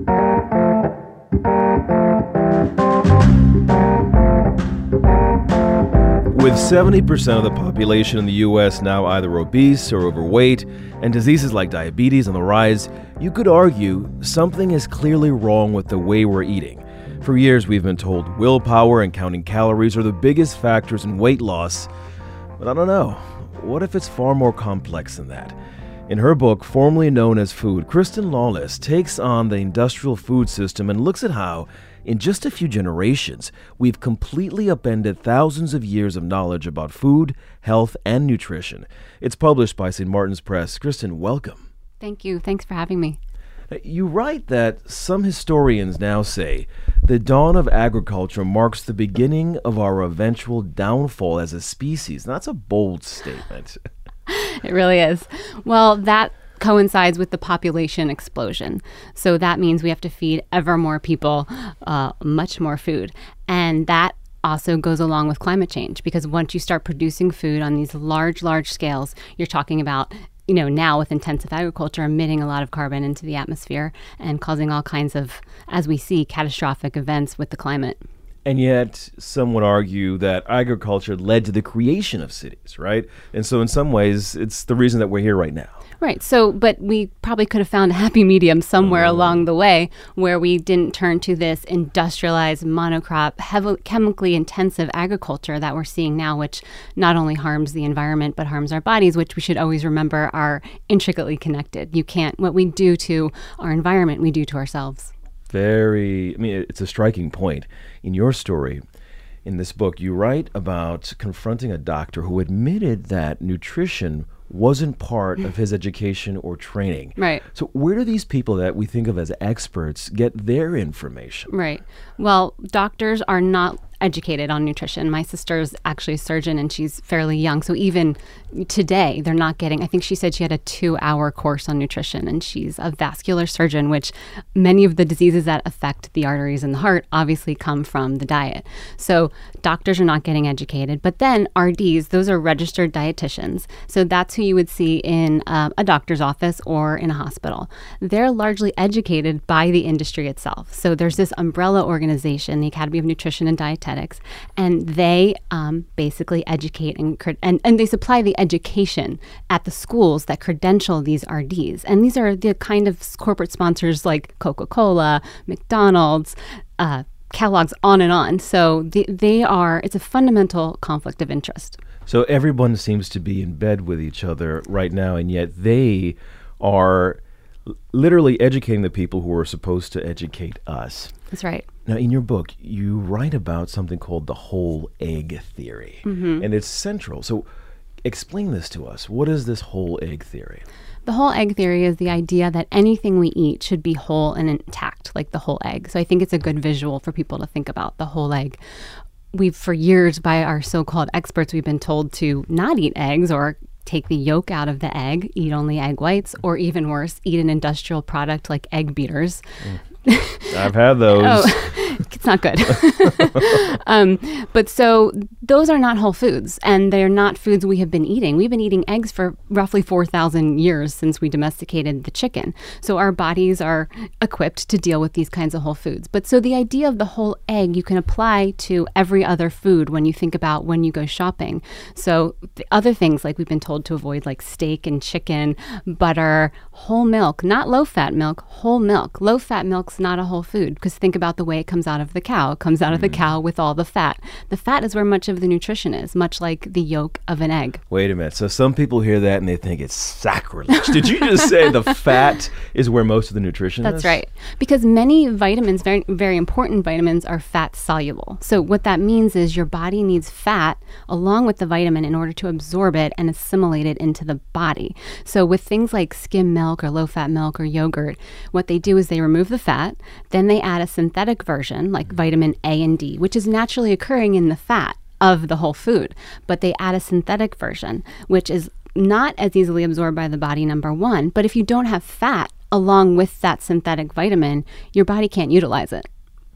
With 70% of the population in the U.S. now either obese or overweight, and diseases like diabetes on the rise, you could argue something is clearly wrong with the way we're eating. For years, we've been told willpower and counting calories are the biggest factors in weight loss. But I don't know. What if it's far more complex than that? In her book, formerly known as Food, Kristen Lawless takes on the industrial food system and looks at how, in just a few generations, we've completely upended thousands of years of knowledge about food, health, and nutrition. It's published by St. Martin's Press. Kristen, welcome. Thank you. Thanks for having me. You write that some historians now say the dawn of agriculture marks the beginning of our eventual downfall as a species. Now, that's a bold statement. It really is. Well, that coincides with the population explosion. So that means we have to feed ever more people much more food. And that also goes along with climate change, because once you start producing food on these large scales, you're talking about, now with intensive agriculture emitting a lot of carbon into the atmosphere and causing all kinds of, as we see, catastrophic events with the climate. And yet, some would argue that agriculture led to the creation of cities, right? And so in some ways, it's the reason that we're here right now. Right. So, but we probably could have found a happy medium somewhere along the way where we didn't turn to this industrialized, monocrop, heavily chemically intensive agriculture that we're seeing now, which not only harms the environment, but harms our bodies, which we should always remember are intricately connected. What we do to our environment, we do to ourselves. It's a striking point. In your story, in this book, you write about confronting a doctor who admitted that nutrition wasn't part of his education or training. Right. So where do these people that we think of as experts get their information? Right. Well, doctors are not educated on nutrition. My sister's actually a surgeon and she's fairly young. So even today, they're not getting, I think she said she had a 2-hour course on nutrition, and she's a vascular surgeon, which many of the diseases that affect the arteries and the heart obviously come from the diet. So doctors are not getting educated. But then RDs, those are registered dietitians. So that's who you would see in a doctor's office or in a hospital. They're largely educated by the industry itself. So there's this umbrella organization, the Academy of Nutrition and Dietetics, and they basically educate and they supply the education at the schools that credential these RDs. And these are the kind of corporate sponsors like Coca-Cola, McDonald's, Kellogg's, on and on. So it's a fundamental conflict of interest. So everyone seems to be in bed with each other right now, and yet they are literally educating the people who are supposed to educate us. That's right. Now, in your book, you write about something called the whole egg theory, and it's central. So explain this to us. What is this whole egg theory? The whole egg theory is the idea that anything we eat should be whole and intact, like the whole egg. So I think it's a good visual for people to think about the whole egg. For years, by our so-called experts, we've been told to not eat eggs or take the yolk out of the egg, eat only egg whites, or even worse, eat an industrial product like egg beaters. I've had those. It's not good. But so those are not whole foods, and they're not foods we have been eating. We've been eating eggs for roughly 4,000 years since we domesticated the chicken. So our bodies are equipped to deal with these kinds of whole foods. But so the idea of the whole egg you can apply to every other food when you think about when you go shopping. So the other things like we've been told to avoid, like steak and chicken, butter, whole milk, not low-fat milk, whole milk. Low-fat milk's not a whole food, because think about the way it comes out of the cow. It comes out of the cow with all the fat. The fat is where much of the nutrition is, much like the yolk of an egg. Wait a minute. So some people hear that and they think it's sacrilege. Did you just say the fat is where most of the nutrition is? That's right. Because many vitamins, very, very important vitamins, are fat soluble. So what that means is your body needs fat along with the vitamin in order to absorb it and assimilate it into the body. So with things like skim milk or low-fat milk or yogurt, what they do is they remove the fat, then they add a synthetic version like vitamin A and D, which is naturally occurring in the fat of the whole food. But they add a synthetic version, which is not as easily absorbed by the body, number one. But if you don't have fat along with that synthetic vitamin, your body can't utilize it.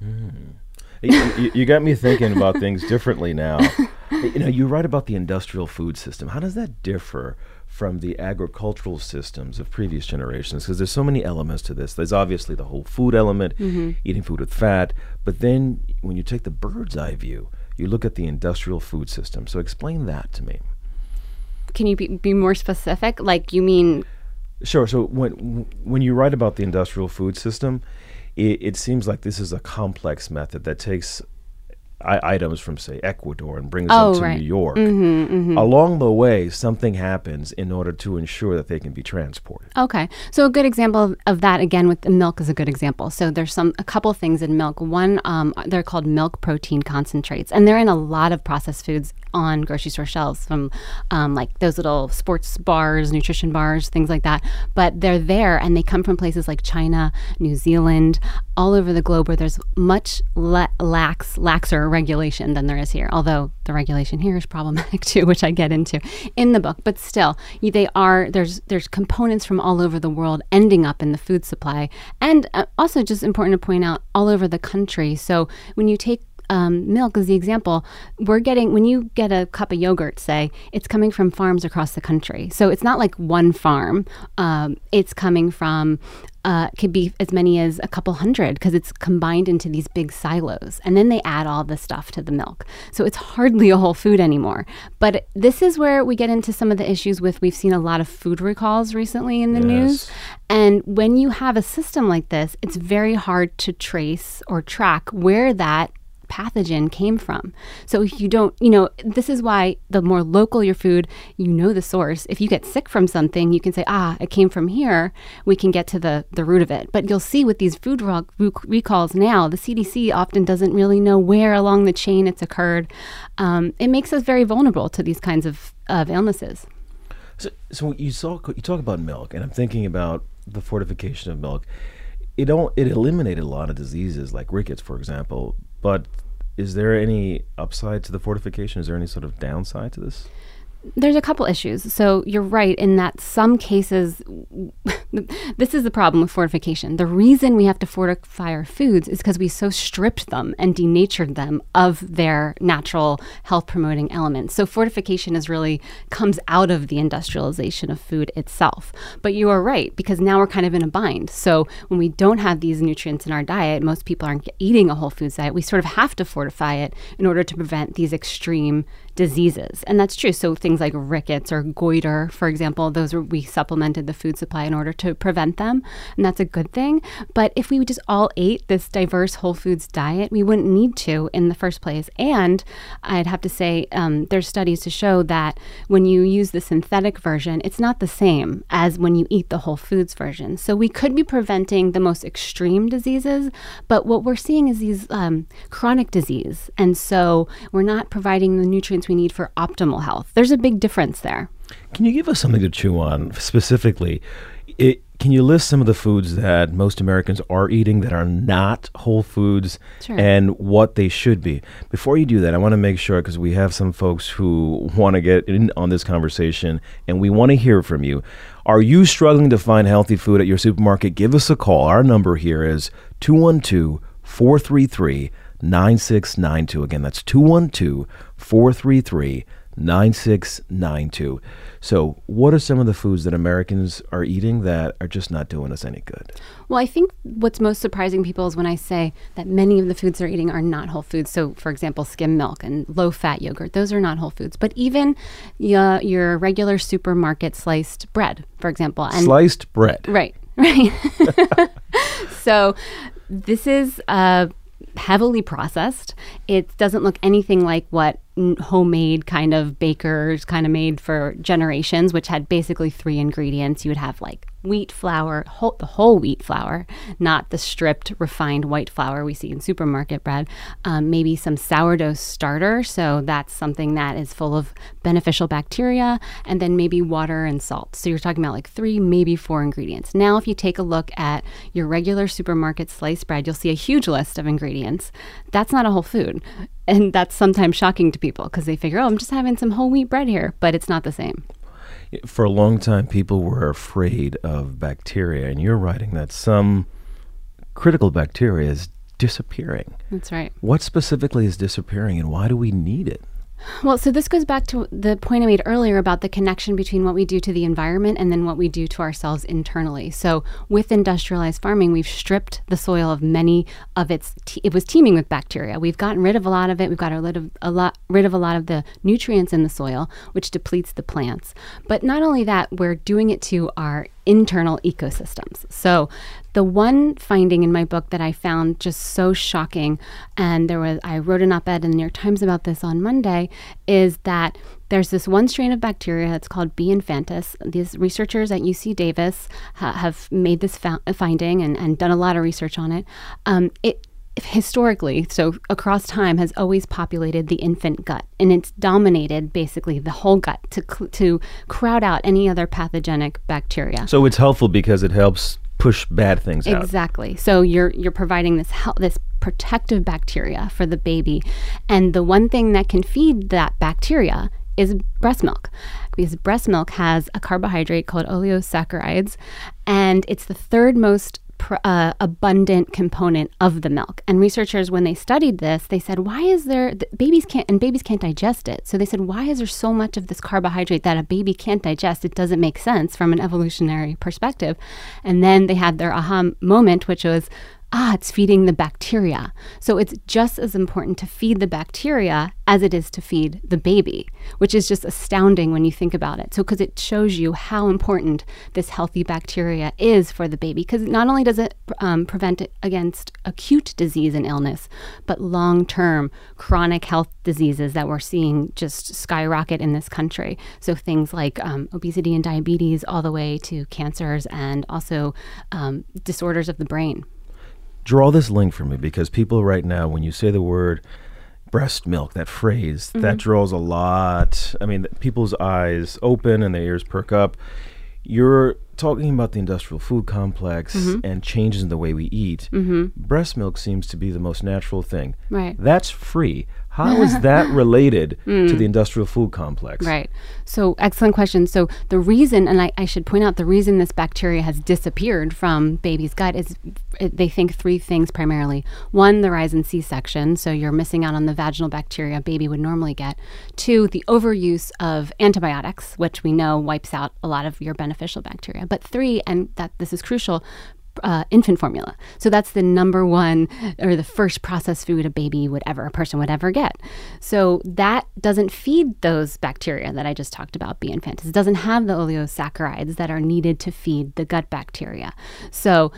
You got me thinking about things differently now. You write about the industrial food system. How does that differ from the agricultural systems of previous generations, because there's so many elements to this. There's obviously the whole food element, eating food with fat, but then when you take the bird's eye view, you look at the industrial food system. So explain that to me. Can you be more specific? Like, you mean... Sure. So when you write about the industrial food system, it seems like this is a complex method that takes items from, say, Ecuador and brings them to New York. Along the way, something happens in order to ensure that they can be transported. Okay. So a good example of that, again, with the milk is a good example. So there's a couple things in milk. One, they're called milk protein concentrates, and they're in a lot of processed foods on grocery store shelves, from like those little sports bars, nutrition bars, things like that. But they're there, and they come from places like China, New Zealand, all over the globe, where there's much laxer regulation than there is here. Although the regulation here is problematic too, which I get into in the book. But still, there's components from all over the world ending up in the food supply, and also just important to point out, all over the country. So when you take milk as the example, when you get a cup of yogurt, say, it's coming from farms across the country. So it's not like one farm. It's coming from, could be as many as a couple hundred, because it's combined into these big silos. And then they add all the stuff to the milk. So it's hardly a whole food anymore. But this is where we get into some of the issues we've seen a lot of food recalls recently in the news. And when you have a system like this, it's very hard to trace or track where that pathogen came from. So if you don't, this is why the more local your food, the source. If you get sick from something, you can say, it came from here. We can get to the root of it. But you'll see with these food recalls now, the CDC often doesn't really know where along the chain it's occurred. It makes us very vulnerable to these kinds of illnesses. So you talk about milk, and I'm thinking about the fortification of milk. It eliminated a lot of diseases like rickets, for example. But is there any upside to the fortification? Is there any sort of downside to this? There's a couple issues. So you're right in that some cases, this is the problem with fortification. The reason we have to fortify our foods is because we so stripped them and denatured them of their natural health-promoting elements. So fortification comes out of the industrialization of food itself. But you are right, because now we're kind of in a bind. So when we don't have these nutrients in our diet, most people aren't eating a whole foods diet. We sort of have to fortify it in order to prevent these extreme diseases. And that's true. So things like rickets or goiter, for example, we supplemented the food supply in order to prevent them. And that's a good thing. But if we just all ate this diverse whole foods diet, we wouldn't need to in the first place. And I'd have to say, there's studies to show that when you use the synthetic version, it's not the same as when you eat the whole foods version. So we could be preventing the most extreme diseases, but what we're seeing is these chronic disease. And so we're not providing the nutrients we need for optimal health. There's a big difference there. Can you give us something to chew on specifically? Can you list some of the foods that most Americans are eating that are not whole foods? Sure. And what they should be? Before you do that, I want to make sure, because we have some folks who want to get in on this conversation, and we want to hear from you. Are you struggling to find healthy food at your supermarket? Give us a call. Our number here is 212-433-9692. Again, that's 212-433-9692. So what are some of the foods that Americans are eating that are just not doing us any good? Well, I think what's most surprising people is when I say that many of the foods they're eating are not whole foods. So, for example, skim milk and low-fat yogurt, those are not whole foods. But even your regular supermarket sliced bread, for example. And sliced bread. Right. So this is heavily processed. It doesn't look anything like what homemade kind of bakers kind of made for generations, which had basically 3 ingredients. You would have like wheat flour, the whole wheat flour, not the stripped refined white flour we see in supermarket bread, maybe some sourdough starter. So that's something that is full of beneficial bacteria, and then maybe water and salt. So you're talking about like 3, maybe 4 ingredients. Now, if you take a look at your regular supermarket sliced bread, you'll see a huge list of ingredients. That's not a whole food. And that's sometimes shocking to people because they figure, I'm just having some whole wheat bread here, but it's not the same. For a long time, people were afraid of bacteria, and you're writing that some critical bacteria is disappearing. That's right. What specifically is disappearing, and why do we need it? Well, so this goes back to the point I made earlier about the connection between what we do to the environment and then what we do to ourselves internally. So with industrialized farming, we've stripped the soil of many of it was teeming with bacteria. We've gotten rid of a lot of it. We've got rid of a lot of the nutrients in the soil, which depletes the plants. But not only that, we're doing it to our internal ecosystems. So the one finding in my book that I found just so shocking, and I wrote an op-ed in the New York Times about this on Monday, is that there's this one strain of bacteria. It's called B. infantis. These researchers at UC Davis have made this finding and done a lot of research on it. It historically, so across time, has always populated the infant gut, and it's dominated basically the whole gut to crowd out any other pathogenic bacteria. So it's helpful because it helps push bad things out. Exactly. So you're providing this protective bacteria for the baby, and the one thing that can feed that bacteria is breast milk, because breast milk has a carbohydrate called oligosaccharides, and it's the third most abundant component of the milk. And researchers, when they studied this, they said, why is there, babies can't digest it. So they said, why is there so much of this carbohydrate that a baby can't digest? It doesn't make sense from an evolutionary perspective. And then they had their aha moment, which was, it's feeding the bacteria. So it's just as important to feed the bacteria as it is to feed the baby, which is just astounding when you think about it. So because it shows you how important this healthy bacteria is for the baby, because not only does it prevent it against acute disease and illness, but long-term chronic health diseases that we're seeing just skyrocket in this country. So things like obesity and diabetes, all the way to cancers and also disorders of the brain. Draw this link for me, because people right now, when you say the word breast milk, that phrase, that draws a lot. I mean, people's eyes open and their ears perk up. You're talking about the industrial food complex and changes in the way we eat. Breast milk seems to be the most natural thing. Right. That's free. How is that related to the industrial food complex? Right. So excellent question. So the reason, and I should point out, the reason this bacteria has disappeared from baby's gut is they think three things primarily. One, the rise in C-section. So you're missing out on the vaginal bacteria a baby would normally get. Two, the overuse of antibiotics, which we know wipes out a lot of your beneficial bacteria. But three, and that this is crucial, infant formula. So that's the number one, or the first processed food a person would ever get. So that doesn't feed those bacteria that I just talked about, B. infantis. It doesn't have the oligosaccharides that are needed to feed the gut bacteria. So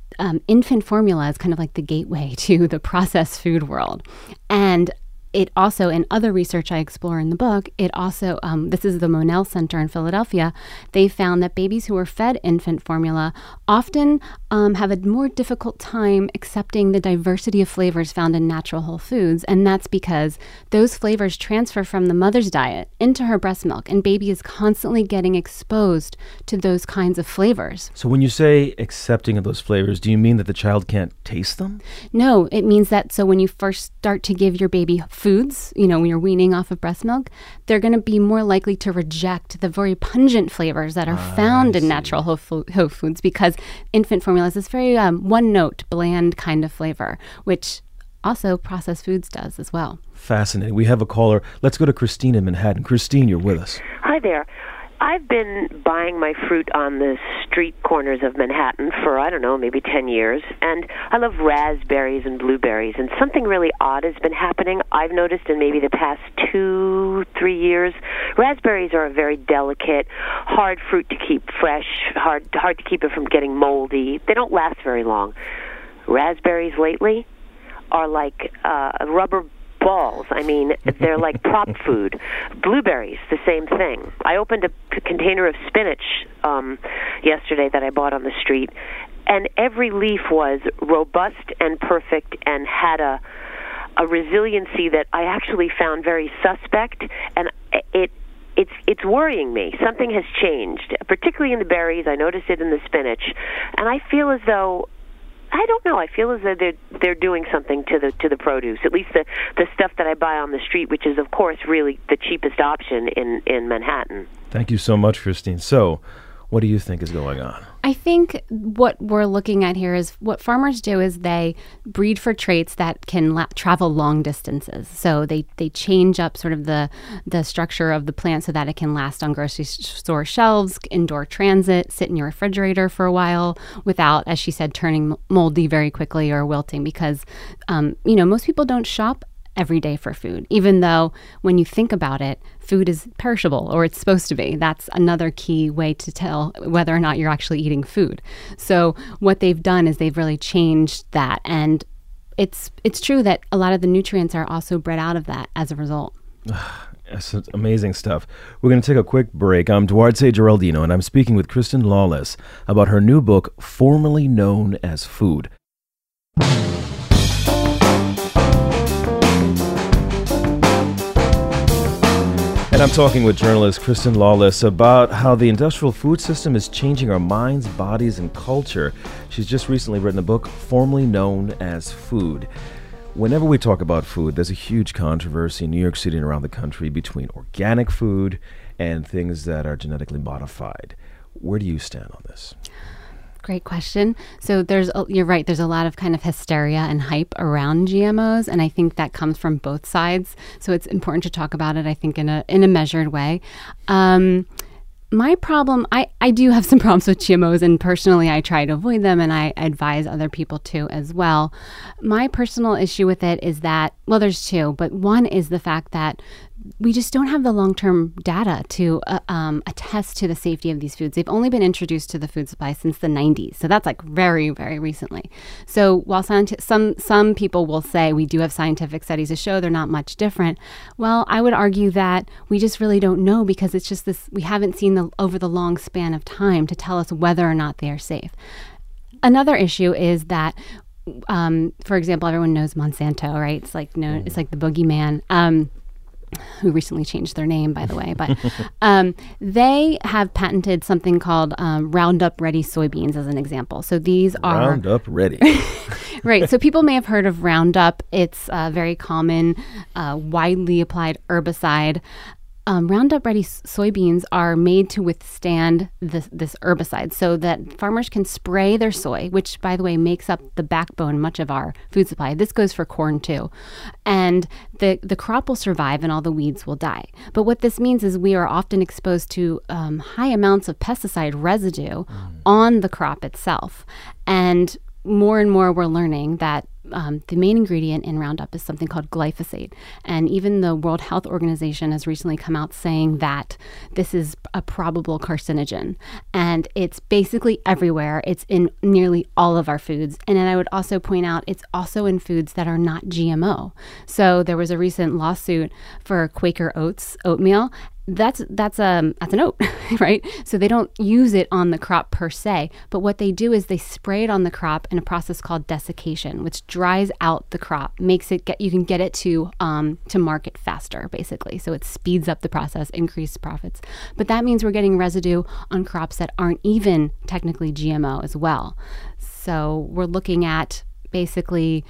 infant formula is kind of like the gateway to the processed food world. And it also, in other research I explore in the book, it also, this is the Monell Center in Philadelphia, they found that babies who are fed infant formula often have a more difficult time accepting the diversity of flavors found in natural whole foods. And that's because those flavors transfer from the mother's diet into her breast milk, and baby is constantly getting exposed to those kinds of flavors. So when you say accepting of those flavors, do you mean that the child can't taste them? No, it means that so when you first start to give your baby foods, when you're weaning off of breast milk, they're going to be more likely to reject the very pungent flavors that are found in natural whole foods, because infant formula is this very one-note, bland kind of flavor, which also processed foods does as well. Fascinating. We have a caller. Let's go to Christine in Manhattan. Christine, you're with us. Hi there. I've been buying my fruit on the street corners of Manhattan for, maybe 10 years, and I love raspberries and blueberries, and something really odd has been happening. I've noticed in maybe the past 2-3 years, raspberries are a very delicate, hard fruit to keep fresh, hard to keep it from getting moldy. They don't last very long. Raspberries lately are like rubber balls. I mean, they're like prop food. Blueberries, the same thing. I opened a container of spinach yesterday that I bought on the street, and every leaf was robust and perfect and had a resiliency that I actually found very suspect, and it's worrying me. Something has changed, particularly in the berries. I noticed it in the spinach, and I feel as though I feel as though they're doing something to the produce. At least the stuff that I buy on the street, which is of course really the cheapest option in Manhattan. Thank you so much, Christine. So, What do you think is going on? I think what we're looking at here is what farmers do is they breed for traits that can travel long distances. So they change up sort of the structure of the plant so that it can last on grocery store shelves, indoor transit, sit in your refrigerator for a while without, as she said, turning moldy very quickly or wilting, because most people don't shop every day for food, even though when you think about it, food is perishable, or it's supposed to be. That's another key way to tell whether or not you're actually eating food. So what they've done is they've really changed that. And it's true that a lot of the nutrients are also bred out of that as a result. That's amazing stuff. We're going to take a quick break. I'm Duarte Geraldino, and I'm speaking with Kristen Lawless about her new book, formerly known as Food. And I'm talking with journalist Kristen Lawless about how the industrial food system is changing our minds, bodies, and culture. She's just recently written a book formerly known as Food. Whenever we talk about food, there's a huge controversy in New York City and around the country between organic food and things that are genetically modified. Where do you stand on this? Great question. So you're right, there's a lot of kind of hysteria and hype around GMOs, and I think that comes from both sides. So it's important to talk about it, I think, in a measured way. My problem, I do have some problems with GMOs, and personally I try to avoid them, and I advise other people to as well. My personal issue with it is that, well, there's two, but one is the fact that we just don't have the long-term data to attest to the safety of these foods. They've only been introduced to the food supply since the 90s. So that's like very, very recently. So while some people will say we do have scientific studies to show they're not much different, well, I would argue that we just really don't know, because it's just this, we haven't seen over the long span of time to tell us whether or not they are safe. Another issue is that, for example, everyone knows Monsanto, right? It's like it's like the boogeyman. Who recently changed their name, by the way, but they have patented something called Roundup Ready soybeans as an example. So these are Roundup Ready. Right. So people may have heard of Roundup. It's a very common, widely applied herbicide. Roundup Ready soybeans are made to withstand this herbicide so that farmers can spray their soy, which, by the way, makes up the backbone much of our food supply. This goes for corn too. And the crop will survive and all the weeds will die. But what this means is we are often exposed to high amounts of pesticide residue on the crop itself. And more we're learning that the main ingredient in Roundup is something called glyphosate. And even the World Health Organization has recently come out saying that this is a probable carcinogen. And it's basically everywhere. It's in nearly all of our foods. And then I would also point out it's also in foods that are not GMO. So there was a recent lawsuit for Quaker Oats oatmeal. That's an oat, right? So they don't use it on the crop per se, but what they do is they spray it on the crop in a process called desiccation, which dries out the crop, makes it you can get it to market faster, basically. So it speeds up the process, increases profits. But that means we're getting residue on crops that aren't even technically GMO as well. So we're looking at basically,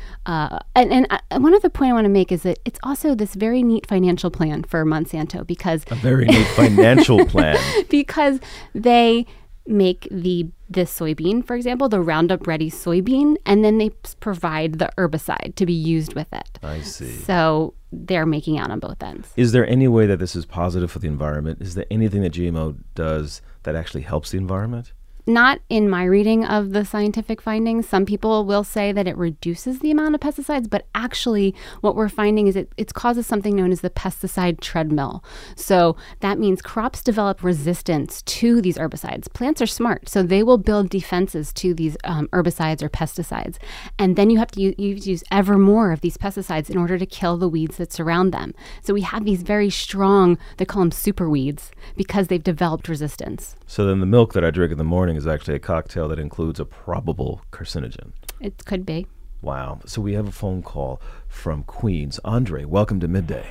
and one other point I want to make is that it's also this very neat financial plan for Monsanto, because a very neat financial plan because they make this soybean, for example, the Roundup Ready soybean, and then they provide the herbicide to be used with it. I see. So they're making out on both ends. Is there any way that this is positive for the environment? Is there anything that GMO does that actually helps the environment? Not in my reading of the scientific findings. Some people will say that it reduces the amount of pesticides, but actually what we're finding is it causes something known as the pesticide treadmill. So that means crops develop resistance to these herbicides. Plants are smart, so they will build defenses to these herbicides or pesticides. And then you have to use ever more of these pesticides in order to kill the weeds that surround them. So we have these very strong, they call them super weeds, because they've developed resistance. So then the milk that I drink in the morning is actually a cocktail that includes a probable carcinogen. It could be. Wow. So we have a phone call from Queens. Andre, welcome to Midday.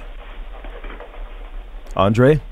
Andre?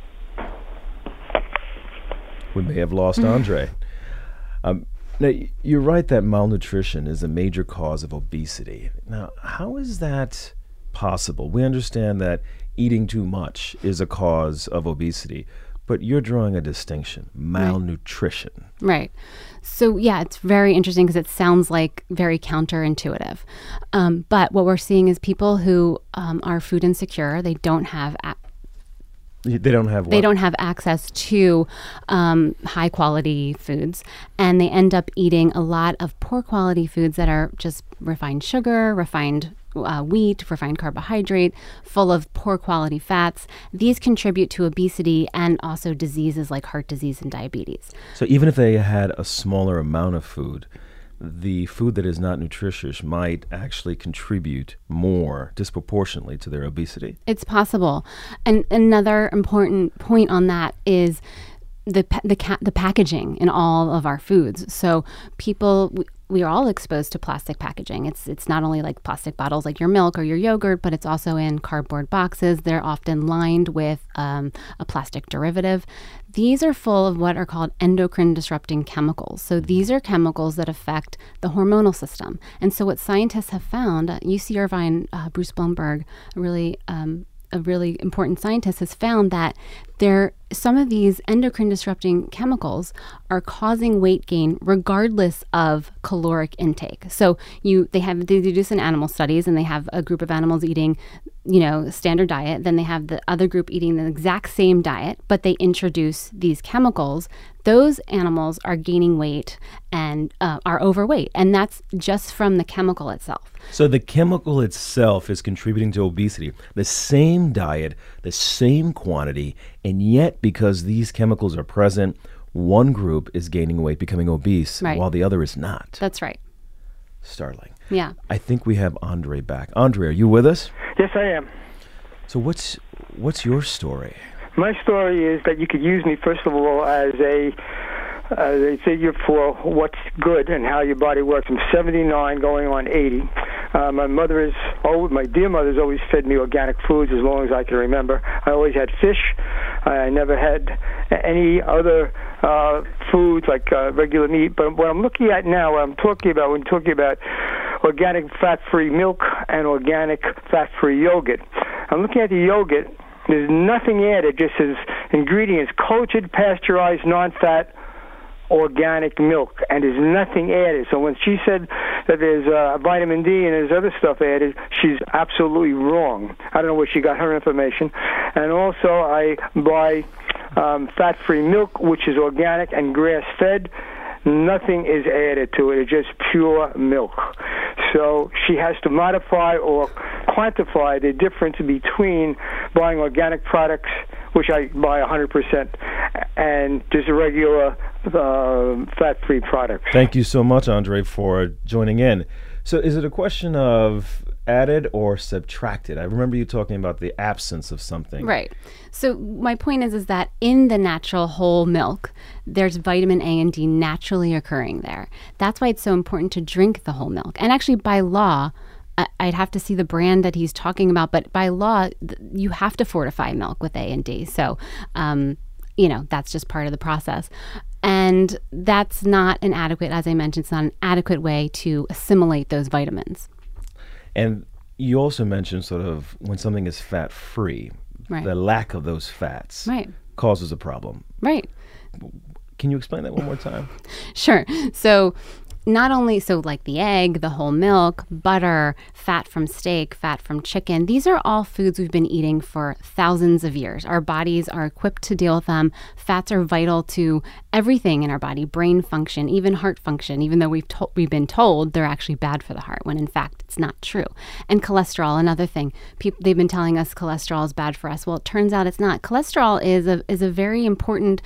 We may have lost Andre. Now, you're right that malnutrition is a major cause of obesity. Now, how is that possible? We understand that eating too much is a cause of obesity. But you're drawing a distinction, malnutrition. Right. So, yeah, it's very interesting because it sounds like very counterintuitive. But what we're seeing is people who are food insecure, they don't have They don't have what? They don't have access to high quality foods, and they end up eating a lot of poor quality foods that are just refined sugar, refined wheat, refined carbohydrate, full of poor quality fats. These contribute to obesity and also diseases like heart disease and diabetes. So even if they had a smaller amount of food, the food that is not nutritious might actually contribute more disproportionately to their obesity. It's possible. And another important point on that is the packaging in all of our foods. So we are all exposed to plastic packaging. It's not only like plastic bottles like your milk or your yogurt, but it's also in cardboard boxes. They're often lined with a plastic derivative. These are full of what are called endocrine disrupting chemicals. So these are chemicals that affect the hormonal system. And so what scientists have found, UC Irvine, Bruce Blumberg, a really important scientist, has found that some of these endocrine disrupting chemicals are causing weight gain regardless of caloric intake. So they do this in animal studies, and they have a group of animals eating, standard diet. Then they have the other group eating the exact same diet, but they introduce these chemicals. Those animals are gaining weight and are overweight, and that's just from the chemical itself. So the chemical itself is contributing to obesity. The same diet, the same quantity, and yet because these chemicals are present, one group is gaining weight, becoming obese, while the other is not. That's right. Startling. Yeah. I think we have Andre back. Andre, are you with us? Yes, I am. So what's your story? My story is that you could use me, first of all, as a figure for what's good and how your body works. I'm 79 going on 80. My dear mother's always fed me organic foods as long as I can remember. I always had fish. I never had any other foods like regular meat. But what I'm looking at now, when talking about organic fat-free milk and organic fat-free yogurt, I'm looking at the yogurt. There's nothing added, just as ingredients: cultured, pasteurized, non-fat, organic milk, and there's nothing added. So when she said that there's vitamin D and there's other stuff added, she's absolutely wrong. I don't know where she got her information. And also, I buy fat-free milk, which is organic and grass-fed. Nothing is added to it. It's just pure milk. So she has to modify or quantify the difference between buying organic products, which I buy 100%, and just regular fat-free products. Thank you so much, Andre, for joining in. So is it a question of added or subtracted? I remember you talking about the absence of something. Right. So my point is that in the natural whole milk, there's vitamin A and D naturally occurring there. That's why it's so important to drink the whole milk. And actually, by law, I'd have to see the brand that he's talking about, but by law, you have to fortify milk with A and D. So, that's just part of the process. And that's not an adequate, as I mentioned, it's not an adequate way to assimilate those vitamins. And you also mentioned sort of when something is fat-free, the lack of those fats causes a problem. Right. Can you explain that one more time? Sure. So not only, like the egg, the whole milk, butter, fat from steak, fat from chicken, these are all foods we've been eating for thousands of years. Our bodies are equipped to deal with them. Fats are vital to everything in our body, brain function, even heart function, even though we've been told they're actually bad for the heart, when in fact it's not true. And cholesterol, another thing. They've been telling us cholesterol is bad for us. Well, it turns out it's not. Cholesterol is a very important,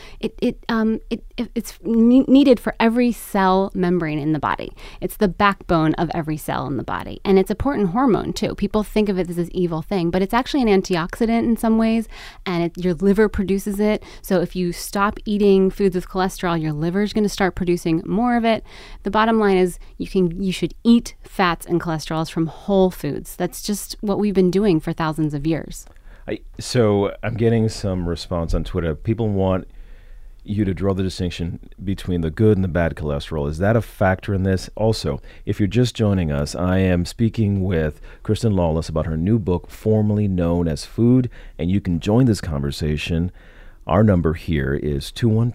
it's needed for every cell membrane in the body. It's the backbone of every cell in the body. And it's an important hormone too. People think of it as this evil thing, but it's actually an antioxidant in some ways, and your liver produces it. So if you stop eating foods with cholesterol, your liver is going to start producing more of it. The bottom line is you should eat fats and cholesterols from whole foods. That's just what we've been doing for thousands of years. So I'm getting some response on Twitter. People want you to draw the distinction between the good and the bad cholesterol. Is that a factor in this? Also, if you're just joining us, I am speaking with Kristen Lawless about her new book, formerly known as Food, and you can join this conversation Our number here is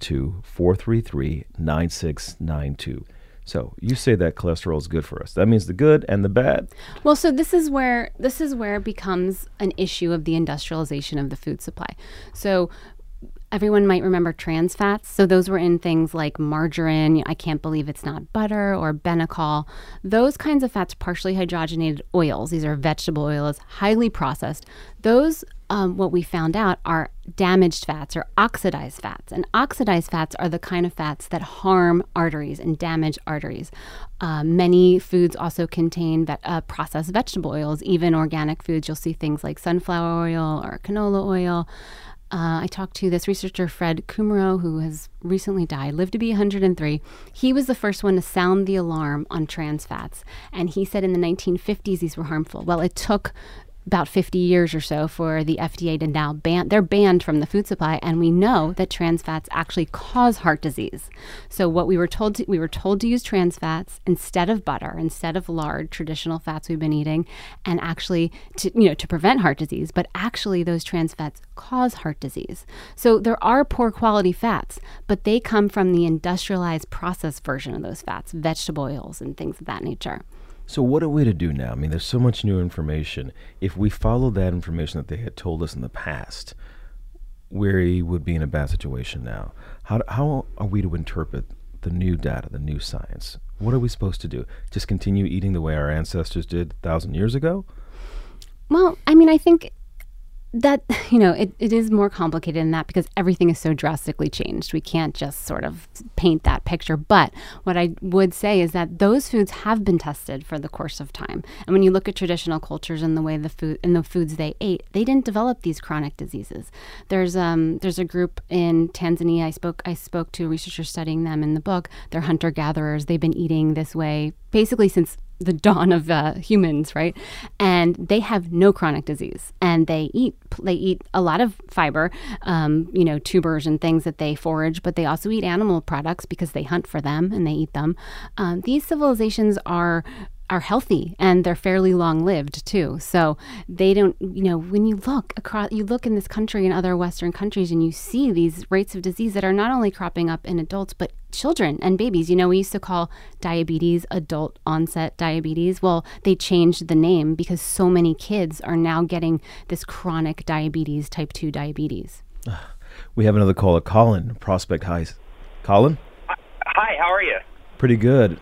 212-433-9692. So you say that cholesterol is good for us. That means the good and the bad. Well, so this is where it becomes an issue of the industrialization of the food supply. So everyone might remember trans fats. So those were in things like margarine, I can't believe it's not butter, or Benecol. Those kinds of fats, partially hydrogenated oils, these are vegetable oils, highly processed. Those, what we found out, are damaged fats or oxidized fats. And oxidized fats are the kind of fats that harm arteries and damage arteries. Many foods also contain processed vegetable oils. Even organic foods, you'll see things like sunflower oil or canola oil. I talked to this researcher, Fred Kummerow, who has recently died, lived to be 103. He was the first one to sound the alarm on trans fats. And he said in the 1950s these were harmful. Well, it took about 50 years or so for the FDA to now they're banned from the food supply, and we know that trans fats actually cause heart disease. So what we were told to use trans fats instead of butter, instead of lard, traditional fats we've been eating, and actually to prevent heart disease, but actually those trans fats cause heart disease. So there are poor quality fats, but they come from the industrialized processed version of those fats, vegetable oils and things of that nature. So what are we to do now? I mean, there's so much new information. If we follow that information that they had told us in the past, we would be in a bad situation now. How are we to interpret the new data, the new science? What are we supposed to do? Just continue eating the way our ancestors did 1,000 years ago? Well, I mean, I think that, it is more complicated than that because everything is so drastically changed. We can't just sort of paint that picture. But what I would say is that those foods have been tested for the course of time. And when you look at traditional cultures and the way the foods they ate, they didn't develop these chronic diseases. There's a group in Tanzania. I spoke to researchers studying them in the book. They're hunter-gatherers. They've been eating this way basically since the dawn of humans, right? And they have no chronic disease, and they eat a lot of fiber, tubers and things that they forage, but they also eat animal products because they hunt for them and they eat them. These civilizations are healthy, and they're fairly long-lived too. So they don't, when you look in this country and other Western countries, and you see these rates of disease that are not only cropping up in adults, but children and babies. We used to call diabetes adult onset diabetes. Well, they changed the name because so many kids are now getting this chronic diabetes, type 2 diabetes. We have another caller, Colin, Prospect Heights. Colin? Hi, how are you? Pretty good.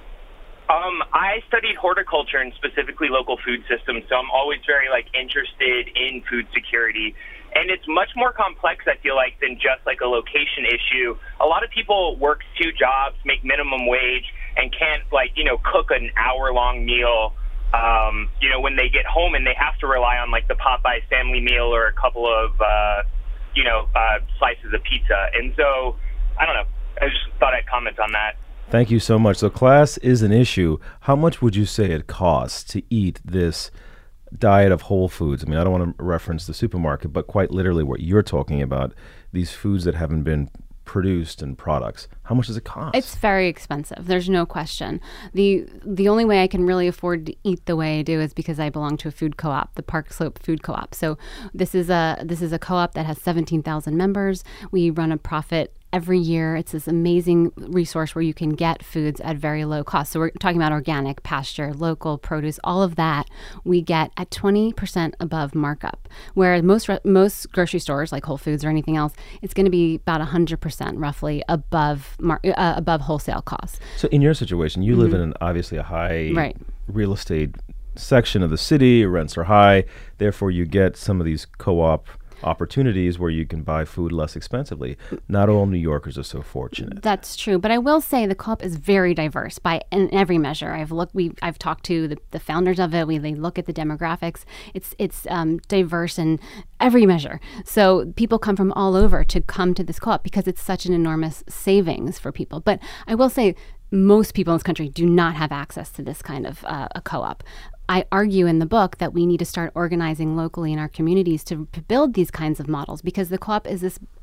I studied horticulture and specifically local food systems, so I'm always very interested in food security. And it's much more complex, I feel like, than just like a location issue. A lot of people work 2 jobs, make minimum wage, and can't cook an hour-long meal, when they get home, and they have to rely on the Popeyes family meal or a couple of, slices of pizza. And so, I don't know. I just thought I'd comment on that. Thank you so much. So class is an issue. How much would you say it costs to eat this diet of whole foods? I mean, I don't want to reference the supermarket, but quite literally what you're talking about, these foods that haven't been produced and products. How much does it cost? It's very expensive. There's no question. The only way I can really afford to eat the way I do is because I belong to a food co-op, the Park Slope Food Co-op. So this is a co-op that has 17,000 members. We run a profit every year. It's this amazing resource where you can get foods at very low cost. So we're talking about organic, pasture, local produce, all of that we get at 20% above markup. Where most grocery stores like Whole Foods or anything else, it's going to be about 100% roughly above wholesale costs. So in your situation, you live in obviously a high real estate section of the city, rents are high, therefore you get some of these co-op opportunities where you can buy food less expensively. Not all New Yorkers are so fortunate. That's true, but I will say the co-op is very diverse in every measure. I've talked to the founders of it. They look at the demographics. It's diverse in every measure. So people come from all over to come to this co-op because it's such an enormous savings for people. But I will say most people in this country do not have access to this kind of a co-op. I argue in the book that we need to start organizing locally in our communities to build these kinds of models because the co-op is this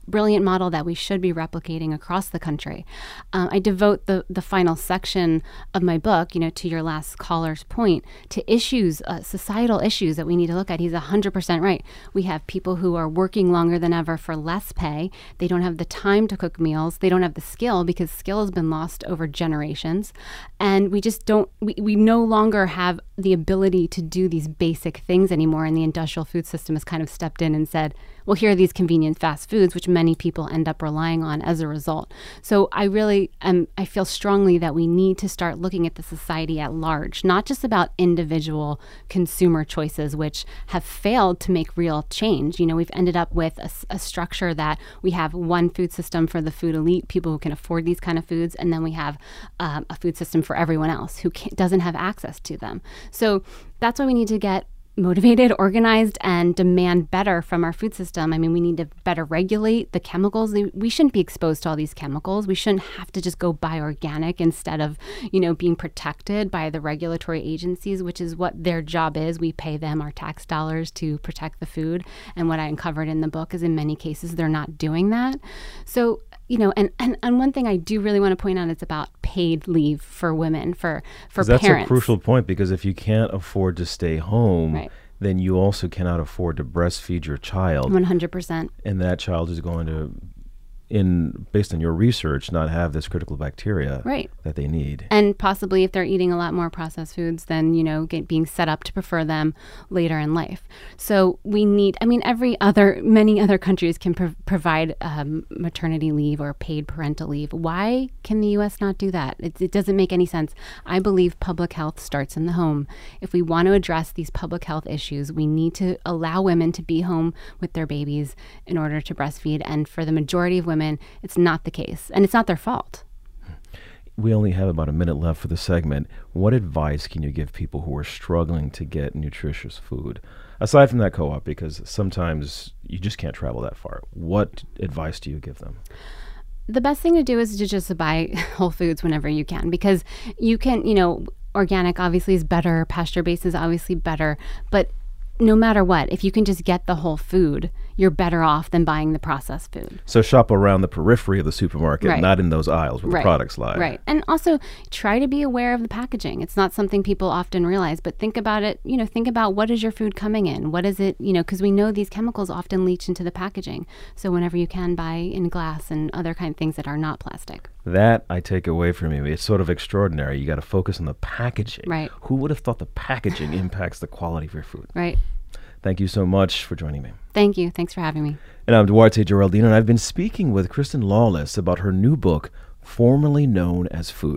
brilliant model that we should be replicating across the country. I devote the final section of my book, to your last caller's point, to issues, societal issues that we need to look at. He's 100% right. We have people who are working longer than ever for less pay. They don't have the time to cook meals. They don't have the skill because skill has been lost over generations. And we just don't, we no longer have the ability to do these basic things anymore. And the industrial food system has kind of stepped in and said, well, here are these convenient fast foods, which many people end up relying on as a result. So I feel strongly that we need to start looking at the society at large, not just about individual consumer choices, which have failed to make real change. We've ended up with a structure that we have one food system for the food elite, people who can afford these kind of foods, and then we have a food system for everyone else who doesn't have access to them. So that's why we need to get motivated, organized, and demand better from our food system. I mean, we need to better regulate the chemicals. We shouldn't be exposed to all these chemicals. We shouldn't have to just go buy organic instead of, being protected by the regulatory agencies, which is what their job is. We pay them our tax dollars to protect the food. And what I uncovered in the book is in many cases, they're not doing that. So, and one thing I do really want to point out is about paid leave for women, for that's parents. A crucial point, because if you can't afford to stay home, right, then you also cannot afford to breastfeed your child. 100%. And that child is going to, based on your research, not have this critical bacteria right, that they need. And possibly if they're eating a lot more processed foods, then, being set up to prefer them later in life. So we need, many other countries can provide maternity leave or paid parental leave. Why can the U.S. not do that? It doesn't make any sense. I believe public health starts in the home. If we want to address these public health issues, we need to allow women to be home with their babies in order to breastfeed. And for the majority of women, it's not the case, and it's not their fault. We only have about a minute left for the segment. What advice can you give people who are struggling to get nutritious food? Aside from that co-op, because sometimes you just can't travel that far. What advice do you give them? The best thing to do is to just buy whole foods whenever you can, because you can, organic obviously is better, pasture-based is obviously better, but no matter what, if you can just get the whole food, you're better off than buying the processed food. So shop around the periphery of the supermarket, right, not in those aisles where right, the products lie. Right. And also try to be aware of the packaging. It's not something people often realize, but think about it, think about what is your food coming in? What is it, because we know these chemicals often leach into the packaging. So whenever you can, buy in glass and other kind of things that are not plastic. That I take away from you. It's sort of extraordinary. You got to focus on the packaging. Right. Who would have thought the packaging impacts the quality of your food? Right. Thank you so much for joining me. Thank you. Thanks for having me. And I'm Duarte Geraldine, and I've been speaking with Kristen Lawless about her new book, formerly known as Food.